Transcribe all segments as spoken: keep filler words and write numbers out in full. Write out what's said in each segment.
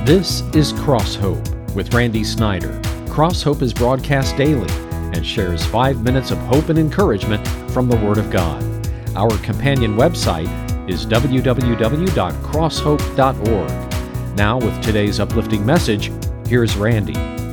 This is Cross Hope with Randy Snyder. Cross Hope is broadcast daily and shares five minutes of hope and encouragement from the Word of God. Our companion website is w w w dot cross hope dot org. Now, with today's uplifting message, here's Randy.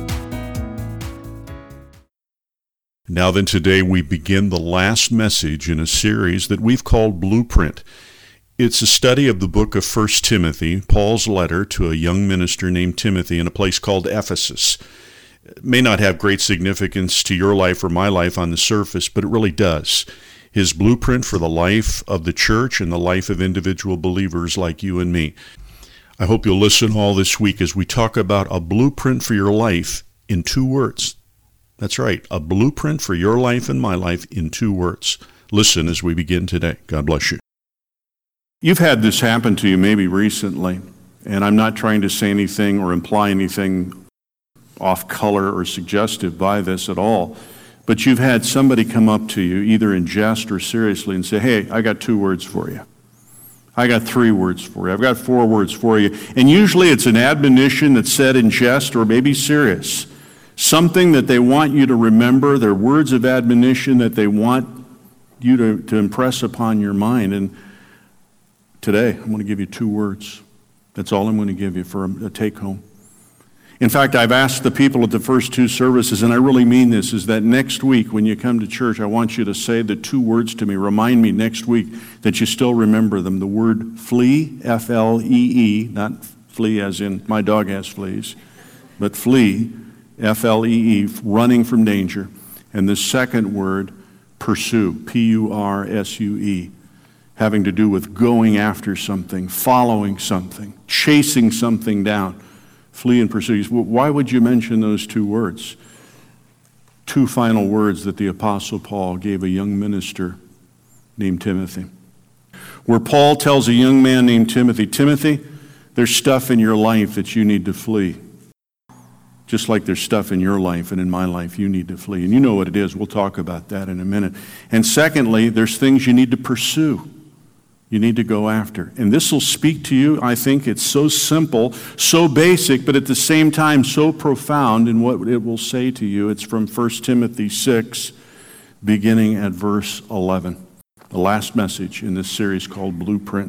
Now then, today we begin the last message in a series that we've called Blueprint. It's a study of the book of First Timothy, Paul's letter to a young minister named Timothy in a place called Ephesus. It may not have great significance to your life or my life on the surface, but it really does. His blueprint for the life of the church and the life of individual believers like you and me. I hope you'll listen all this week as we talk about a blueprint for your life in two words. That's right, a blueprint for your life and my life in two words. Listen as we begin today. God bless you. You've had this happen to you maybe recently, and I'm not trying to say anything or imply anything off color or suggestive by this at all, but you've had somebody come up to you, either in jest or seriously, and say, hey, I got two words for you. I got three words for you. I've got four words for you. And usually it's an admonition that's said in jest or maybe serious. Something that they want you to remember. They're words of admonition that they want you to, to impress upon your mind. And today, I'm going to give you two words. That's all I'm going to give you for a, a take-home. In fact, I've asked the people at the first two services, and I really mean this, is that next week when you come to church, I want you to say the two words to me. Remind me next week that you still remember them. The word flee, F L E E, not flee as in my dog has fleas, but flee, F L E E, running from danger. And the second word, pursue, P U R S U E, having to do with going after something, following something, chasing something down. Flee and pursue. Why would you mention those two words? Two final words that the Apostle Paul gave a young minister named Timothy. Where Paul tells a young man named Timothy, Timothy, there's stuff in your life that you need to flee. Just like there's stuff in your life and in my life you need to flee. And you know what it is. We'll talk about that in a minute. And secondly, there's things you need to pursue. You need to go after. And this will speak to you. I think it's so simple, so basic, but at the same time so profound in what it will say to you. It's from First Timothy six, beginning at verse eleven. The last message in this series called Blueprint.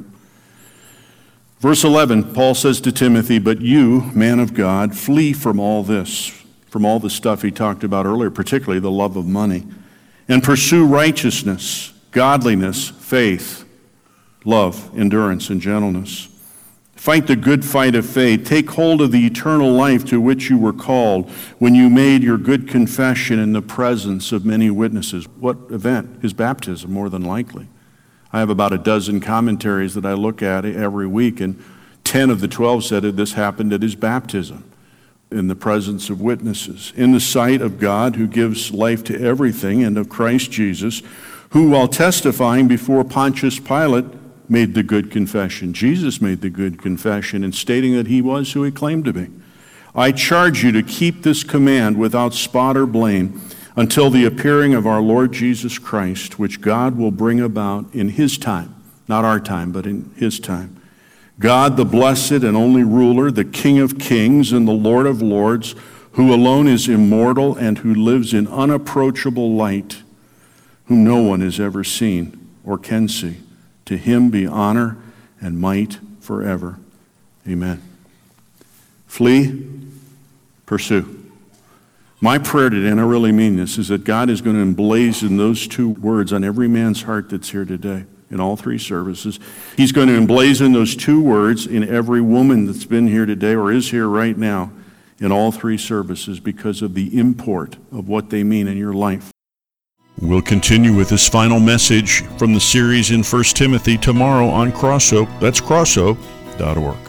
Verse eleven, Paul says to Timothy, "But you, man of God, flee from all this," from all the stuff he talked about earlier, particularly the love of money, "and pursue righteousness, godliness, faith, love, endurance, and gentleness. Fight the good fight of faith. Take hold of the eternal life to which you were called when you made your good confession in the presence of many witnesses." What event? His baptism, more than likely. I have about a dozen commentaries that I look at every week, and ten of the twelve said that this happened at his baptism, in the presence of witnesses, in the sight of God who gives life to everything, and of Christ Jesus, who, while testifying before Pontius Pilate, made the good confession. Jesus made the good confession in stating that he was who he claimed to be. "I charge you to keep this command without spot or blame until the appearing of our Lord Jesus Christ, which God will bring about in his time," not our time, but in his time. "God, the blessed and only ruler, the King of kings and the Lord of lords, who alone is immortal and who lives in unapproachable light, whom no one has ever seen or can see. To him be honor and might forever. Amen." Flee, pursue. My prayer today, and I really mean this, is that God is going to emblazon those two words on every man's heart that's here today in all three services. He's going to emblazon those two words in every woman that's been here today or is here right now in all three services because of the import of what they mean in your life. We'll continue with this final message from the series in First Timothy tomorrow on Cross Hope. That's cross hope dot org.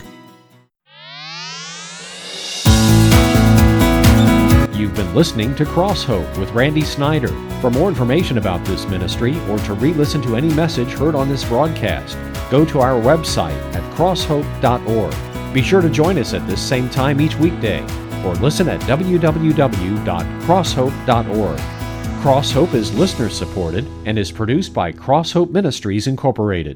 You've been listening to Cross Hope with Randy Snyder. For more information about this ministry or to re-listen to any message heard on this broadcast, go to our website at cross hope dot org. Be sure to join us at this same time each weekday or listen at w w w dot cross hope dot org. Cross Hope is listener-supported and is produced by Cross Hope Ministries, Incorporated.